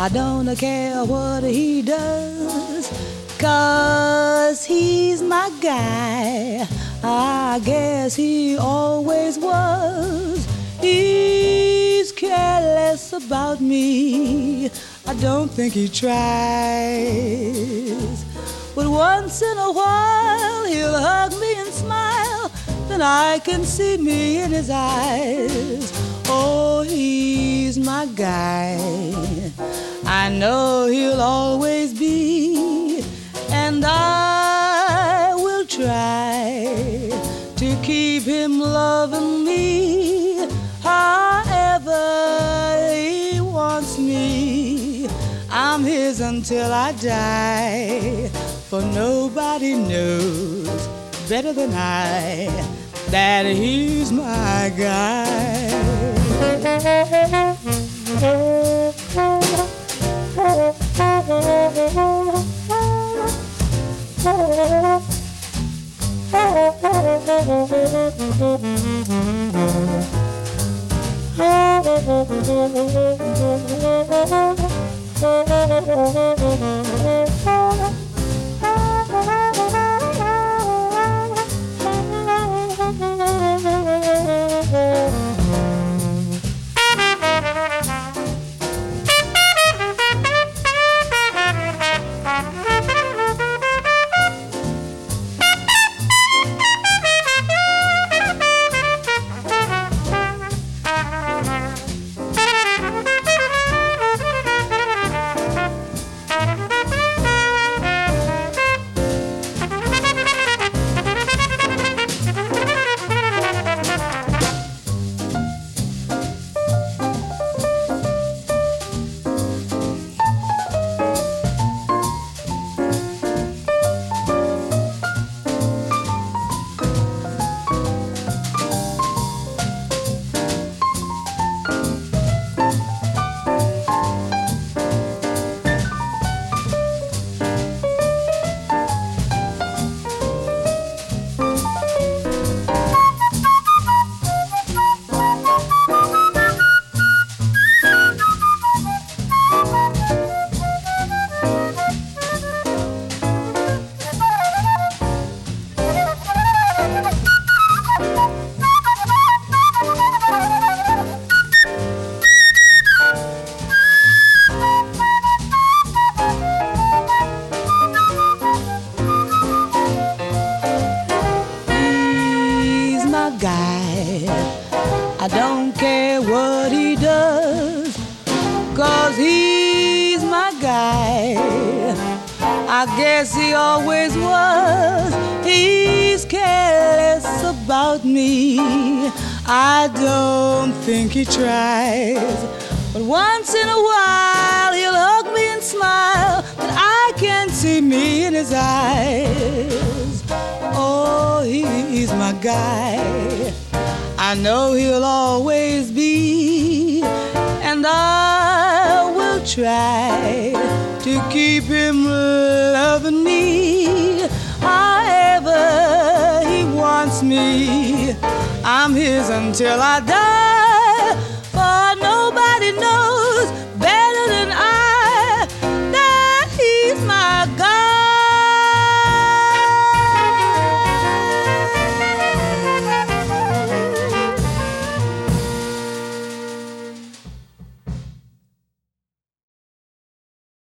I don't care what he does, 'cause he's my guy. I guess he always was. He's careless about me. I don't think he tries. But once in a while he'll hug me and smile, then I can see me in his eyes. Oh, he's my guy. I know he'll always be, and I will try to keep him loving me however he wants me. I'm his until I die, for nobody knows better than I that he's my guy. I don't care what he does, 'cause he's my guy. I guess he always was. He's careless about me. I don't think he tries, but once in a while he'll hug me and smile, but I can't see me in his eyes. Oh, he's my guy. I know he'll always be, and I will try to keep him loving me however he wants me. I'm his until I die, for nobody knows